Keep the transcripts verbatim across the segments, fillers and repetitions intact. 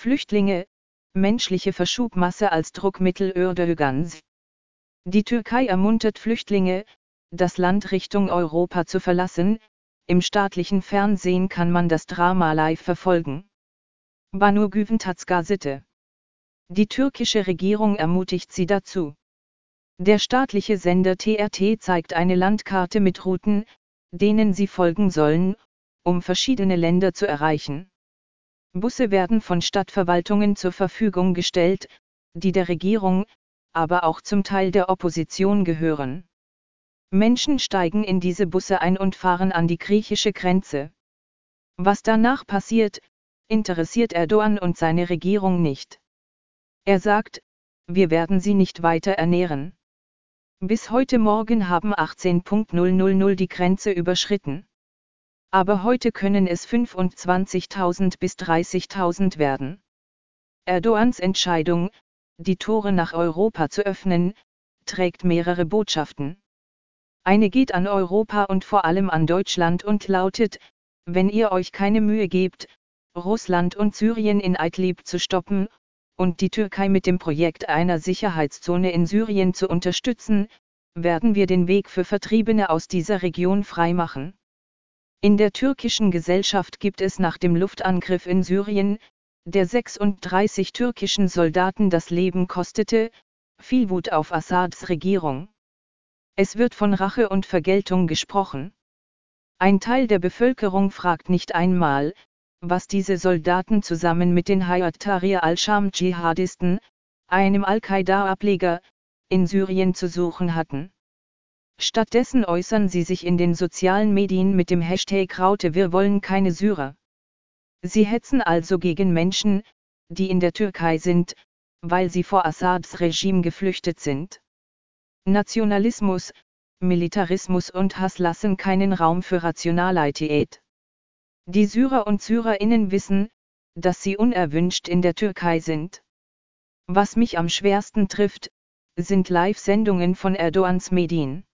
Flüchtlinge, menschliche Verschubmasse als Druckmittel Erdogans. Die Türkei ermuntert Flüchtlinge, das Land Richtung Europa zu verlassen. Im staatlichen Fernsehen kann man das Drama live verfolgen. Banu Güventats Gazete. Die türkische Regierung ermutigt sie dazu. Der staatliche Sender T R T zeigt eine Landkarte mit Routen, denen sie folgen sollen, um verschiedene Länder zu erreichen. Busse werden von Stadtverwaltungen zur Verfügung gestellt, die der Regierung, aber auch zum Teil der Opposition gehören. Menschen steigen in diese Busse ein und fahren an die griechische Grenze. Was danach passiert, interessiert Erdogan und seine Regierung nicht. Er sagt, wir werden sie nicht weiter ernähren. Bis heute Morgen haben achtzehn.000 die Grenze überschritten. Aber heute können es fünfundzwanzigtausend bis dreißigtausend werden. Erdogans Entscheidung, die Tore nach Europa zu öffnen, trägt mehrere Botschaften. Eine geht an Europa und vor allem an Deutschland und lautet, wenn ihr euch keine Mühe gebt, Russland und Syrien in Idlib zu stoppen, und die Türkei mit dem Projekt einer Sicherheitszone in Syrien zu unterstützen, werden wir den Weg für Vertriebene aus dieser Region freimachen. In der türkischen Gesellschaft gibt es nach dem Luftangriff in Syrien, der sechsunddreißig türkischen Soldaten das Leben kostete, viel Wut auf Assads Regierung. Es wird von Rache und Vergeltung gesprochen. Ein Teil der Bevölkerung fragt nicht einmal, was diese Soldaten zusammen mit den Hayat Tahrir al-Sham-Dschihadisten, einem Al-Qaida-Ableger, in Syrien zu suchen hatten. Stattdessen äußern sie sich in den sozialen Medien mit dem Hashtag Raute wir wollen keine Syrer. Sie hetzen also gegen Menschen, die in der Türkei sind, weil sie vor Assads Regime geflüchtet sind. Nationalismus, Militarismus und Hass lassen keinen Raum für Rationalität. Die Syrer und Syrerinnen wissen, dass sie unerwünscht in der Türkei sind. Was mich am schwersten trifft, sind Live-Sendungen von Erdogans Medien.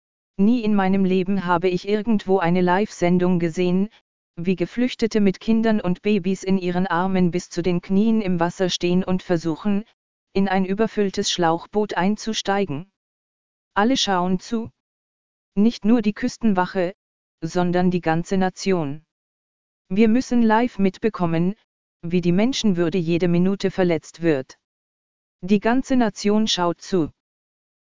Nie in meinem Leben habe ich irgendwo eine Live-Sendung gesehen, wie Geflüchtete mit Kindern und Babys in ihren Armen bis zu den Knien im Wasser stehen und versuchen, in ein überfülltes Schlauchboot einzusteigen. Alle schauen zu. Nicht nur die Küstenwache, sondern die ganze Nation. Wir müssen live mitbekommen, wie die Menschenwürde jede Minute verletzt wird. Die ganze Nation schaut zu.